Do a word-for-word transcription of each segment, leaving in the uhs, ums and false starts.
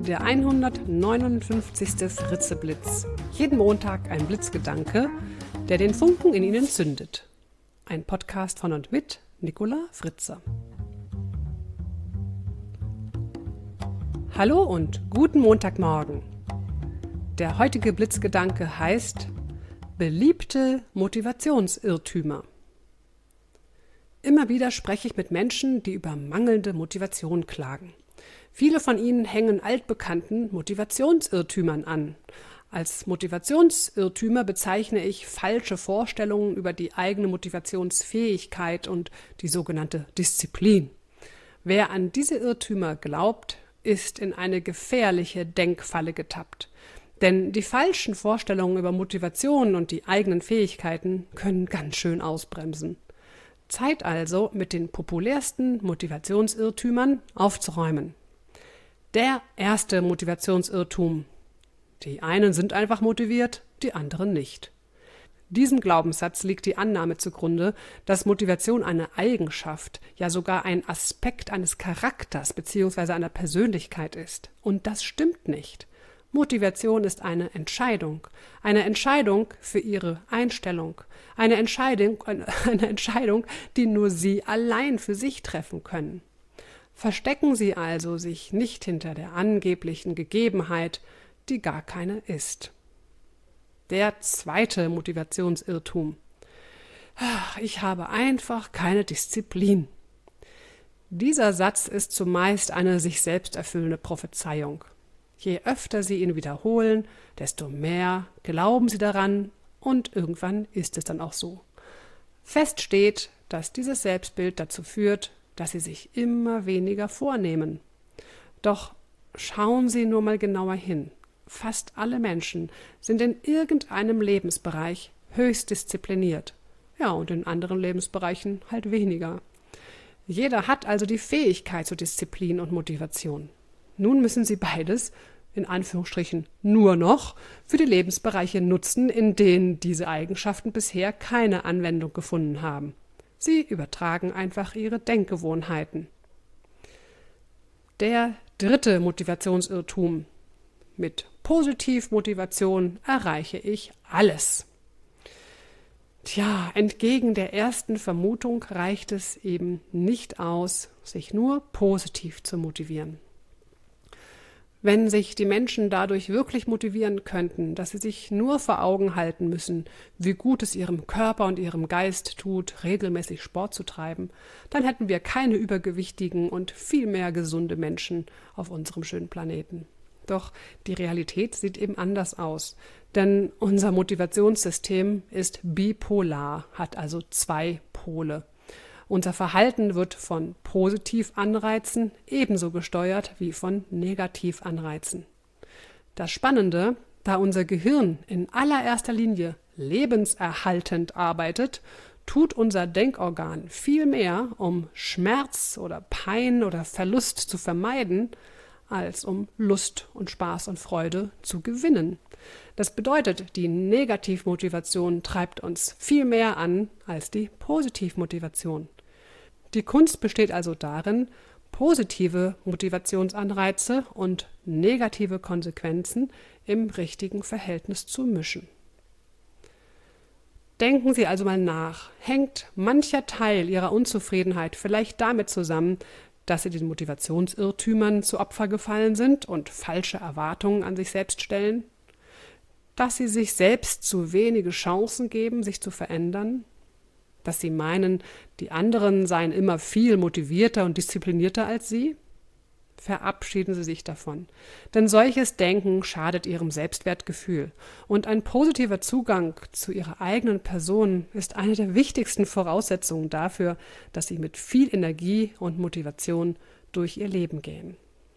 der hundertneunundfünfzigste Fritze-Blitz. Jeden Montag ein Blitzgedanke, der den Funken in Ihnen zündet. Ein Podcast von und mit Nicola Fritze. Hallo und guten Montagmorgen. Der heutige Blitzgedanke heißt beliebte Motivationsirrtümer. Immer wieder spreche ich mit Menschen, die über mangelnde Motivation klagen. Viele von ihnen hängen altbekannten Motivationsirrtümern an. Als Motivationsirrtümer bezeichne ich falsche Vorstellungen über die eigene Motivationsfähigkeit und die sogenannte Disziplin. Wer an diese Irrtümer glaubt, ist in eine gefährliche Denkfalle getappt. Denn die falschen Vorstellungen über Motivation und die eigenen Fähigkeiten können ganz schön ausbremsen. Zeit also, mit den populärsten Motivationsirrtümern aufzuräumen. Der erste Motivationsirrtum. Die einen sind einfach motiviert, die anderen nicht. Diesem Glaubenssatz liegt die Annahme zugrunde, dass Motivation eine Eigenschaft, ja sogar ein Aspekt eines Charakters bzw. einer Persönlichkeit ist. Und das stimmt nicht. Motivation ist eine Entscheidung, eine Entscheidung für Ihre Einstellung, eine Entscheidung, eine Entscheidung, die nur Sie allein für sich treffen können. Verstecken Sie also sich nicht hinter der angeblichen Gegebenheit, die gar keine ist. Der zweite Motivationsirrtum. Ich habe einfach keine Disziplin. Dieser Satz ist zumeist eine sich selbst erfüllende Prophezeiung. Je öfter Sie ihn wiederholen, desto mehr glauben Sie daran und irgendwann ist es dann auch so. Fest steht, dass dieses Selbstbild dazu führt, dass Sie sich immer weniger vornehmen. Doch schauen Sie nur mal genauer hin. Fast alle Menschen sind in irgendeinem Lebensbereich höchst diszipliniert. Ja, und in anderen Lebensbereichen halt weniger. Jeder hat also die Fähigkeit zu Disziplin und Motivation. Nun müssen Sie beides, in Anführungsstrichen nur noch, für die Lebensbereiche nutzen, in denen diese Eigenschaften bisher keine Anwendung gefunden haben. Sie übertragen einfach Ihre Denkgewohnheiten. Der dritte Motivationsirrtum. Mit Positivmotivation erreiche ich alles. Tja, entgegen der ersten Vermutung reicht es eben nicht aus, sich nur positiv zu motivieren. Wenn sich die Menschen dadurch wirklich motivieren könnten, dass sie sich nur vor Augen halten müssen, wie gut es ihrem Körper und ihrem Geist tut, regelmäßig Sport zu treiben, dann hätten wir keine übergewichtigen und viel mehr gesunde Menschen auf unserem schönen Planeten. Doch die Realität sieht eben anders aus, denn unser Motivationssystem ist bipolar, hat also zwei Pole. Unser Verhalten wird von Positivanreizen ebenso gesteuert wie von Negativanreizen. Das Spannende, da unser Gehirn in allererster Linie lebenserhaltend arbeitet, tut unser Denkorgan viel mehr, um Schmerz oder Pein oder Verlust zu vermeiden, als um Lust und Spaß und Freude zu gewinnen. Das bedeutet, die Negativmotivation treibt uns viel mehr an als die Positivmotivation. Die Kunst besteht also darin, positive Motivationsanreize und negative Konsequenzen im richtigen Verhältnis zu mischen. Denken Sie also mal nach, hängt mancher Teil Ihrer Unzufriedenheit vielleicht damit zusammen, dass Sie den Motivationsirrtümern zu Opfer gefallen sind und falsche Erwartungen an sich selbst stellen? Dass Sie sich selbst zu wenige Chancen geben, sich zu verändern? Dass Sie meinen, die anderen seien immer viel motivierter und disziplinierter als Sie? Verabschieden Sie sich davon, denn solches Denken schadet Ihrem Selbstwertgefühl und ein positiver Zugang zu Ihrer eigenen Person ist eine der wichtigsten Voraussetzungen dafür, dass Sie mit viel Energie und Motivation durch Ihr Leben gehen.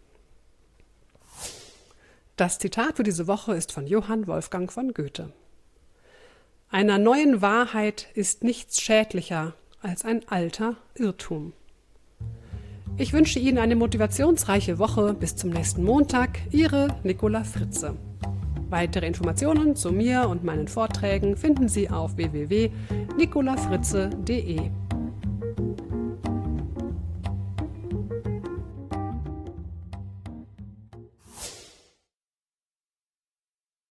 Das Zitat für diese Woche ist von Johann Wolfgang von Goethe. Einer neuen Wahrheit ist nichts schädlicher als ein alter Irrtum. Ich wünsche Ihnen eine motivationsreiche Woche. Bis zum nächsten Montag. Ihre Nicola Fritze. Weitere Informationen zu mir und meinen Vorträgen finden Sie auf w w w punkt nicola fritze punkt d e.